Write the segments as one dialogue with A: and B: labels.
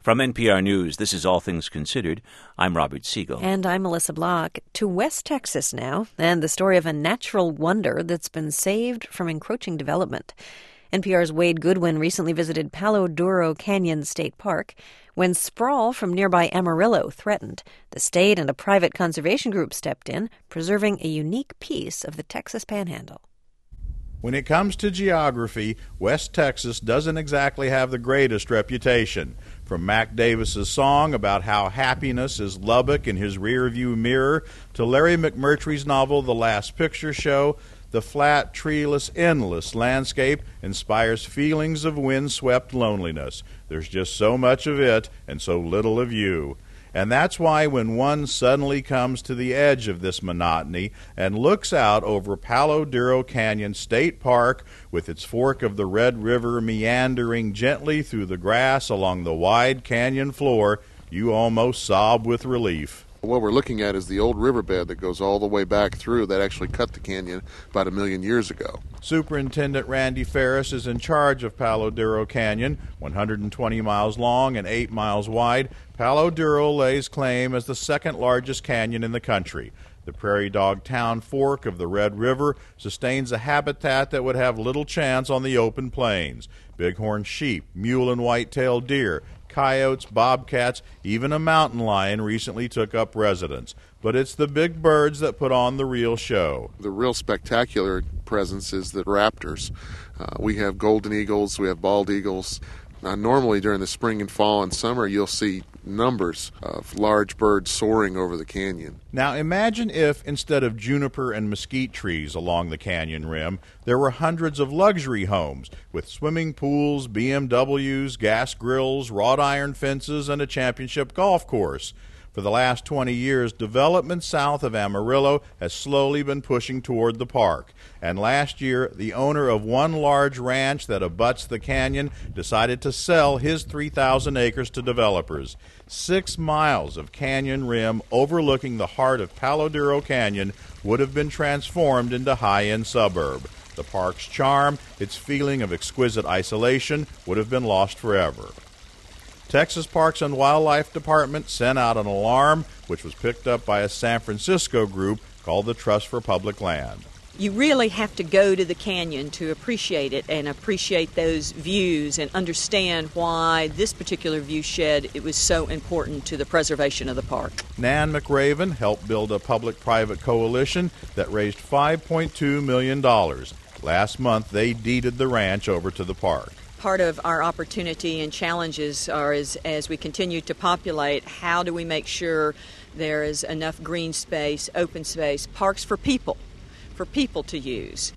A: From NPR News, this is All Things Considered. I'm Robert Siegel.
B: And I'm Melissa Block. To West Texas now, and the story of a natural wonder that's been saved from encroaching development. NPR's Wade Goodwin recently visited Palo Duro Canyon State Park. When sprawl from nearby Amarillo threatened, the state and a private conservation group stepped in, preserving a unique piece of the Texas Panhandle.
C: When it comes to geography, West Texas doesn't exactly have the greatest reputation. From Mac Davis's song about how happiness is Lubbock in his rearview mirror, to Larry McMurtry's novel The Last Picture Show, the flat, treeless, endless landscape inspires feelings of windswept loneliness. There's just so much of it and so little of you. And that's why when one suddenly comes to the edge of this monotony and looks out over Palo Duro Canyon State Park with its fork of the Red River meandering gently through the grass along the wide canyon floor, you almost sob with relief.
D: What we're looking at is the old riverbed that goes all the way back through that actually cut the canyon about 1 million years ago.
C: Superintendent Randy Ferris is in charge of Palo Duro Canyon, 120 miles long and 8 miles wide. Palo Duro lays claim as the second largest canyon in the country. The Prairie Dog Town fork of the Red River sustains a habitat that would have little chance on the open plains. Bighorn sheep, mule and white-tailed deer, coyotes, bobcats, even a mountain lion recently took up residence. But it's the big birds that put on the real show.
D: The real spectacular presence is the raptors. We have golden eagles, we have bald eagles. Normally during the spring and fall and summer, you'll see numbers of large birds soaring over the canyon.
C: Now imagine if, instead of juniper and mesquite trees along the canyon rim, there were hundreds of luxury homes with swimming pools, BMWs, gas grills, wrought iron fences, and a championship golf course. For the last 20 years, development south of Amarillo has slowly been pushing toward the park. And last year, the owner of one large ranch that abuts the canyon decided to sell his 3,000 acres to developers. 6 miles of canyon rim overlooking the heart of Palo Duro Canyon would have been transformed into high-end suburb. The park's charm, its feeling of exquisite isolation, would have been lost forever. Texas Parks and Wildlife Department sent out an alarm, which was picked up by a San Francisco group called the Trust for Public Land.
E: You really have to go to the canyon to appreciate it and appreciate those views and understand why this particular view shed, it was so important to the preservation of the park.
C: Nan McRaven helped build a public-private coalition that raised $5.2 million. Last month, they deeded the ranch over to the park.
E: Part of our opportunity and challenges are as we continue to populate, how do we make sure there is enough green space, open space, parks for people to use.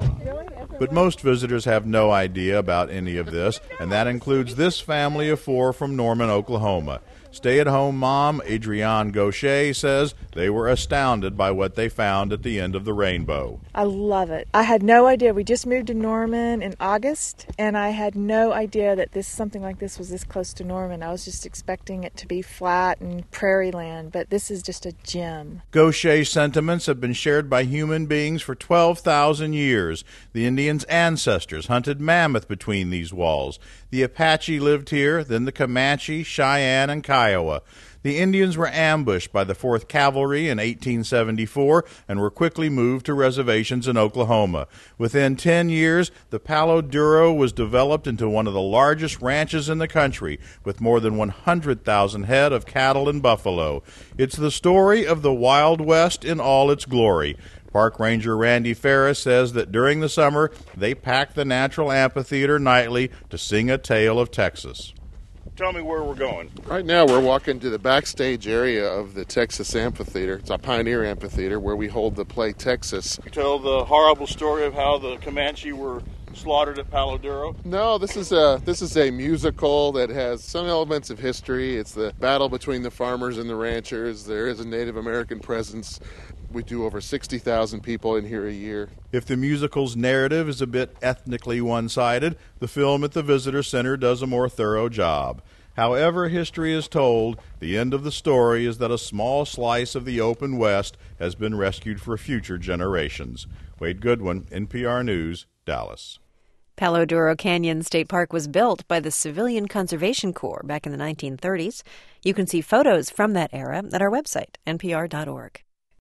C: But most visitors have no idea about any of this, and that includes this family of 4 from Norman, Oklahoma. Stay-at-home mom Adrienne Gaucher says they were astounded by what they found at the end of the rainbow.
F: I love it. I had no idea. We just moved to Norman in August, and I had no idea that something like this was this close to Norman. I was just expecting it to be flat and prairie land, but this is just a gem.
C: Gaucher's sentiments have been shared by human beings for 12,000 years. The Indians' ancestors hunted mammoth between these walls. The Apache lived here, then the Comanche, Cheyenne, and Kiowa. The Indians were ambushed by the 4th Cavalry in 1874 and were quickly moved to reservations in Oklahoma. Within 10 years, the Palo Duro was developed into one of the largest ranches in the country, with more than 100,000 head of cattle and buffalo. It's the story of the Wild West in all its glory. Park Ranger Randy Ferris says that during the summer, they pack the Natural Amphitheater nightly to sing a tale of Texas. Tell me where we're going.
D: Right now we're walking to the backstage area of the Texas Amphitheater. It's a pioneer amphitheater where we hold the play Texas.
C: You tell the horrible story of how the Comanche were slaughtered at Palo Duro?
D: No, this is a musical that has some elements of history. It's the battle between the farmers and the ranchers. There is a Native American presence. We do over 60,000 people in here a year.
C: If the musical's narrative is a bit ethnically one-sided, the film at the Visitor Center does a more thorough job. However history is told, the end of the story is that a small slice of the open West has been rescued for future generations. Wade Goodwin, NPR News, Dallas.
B: Palo Duro Canyon State Park was built by the Civilian Conservation Corps back in the 1930s. You can see photos from that era at our website, npr.org.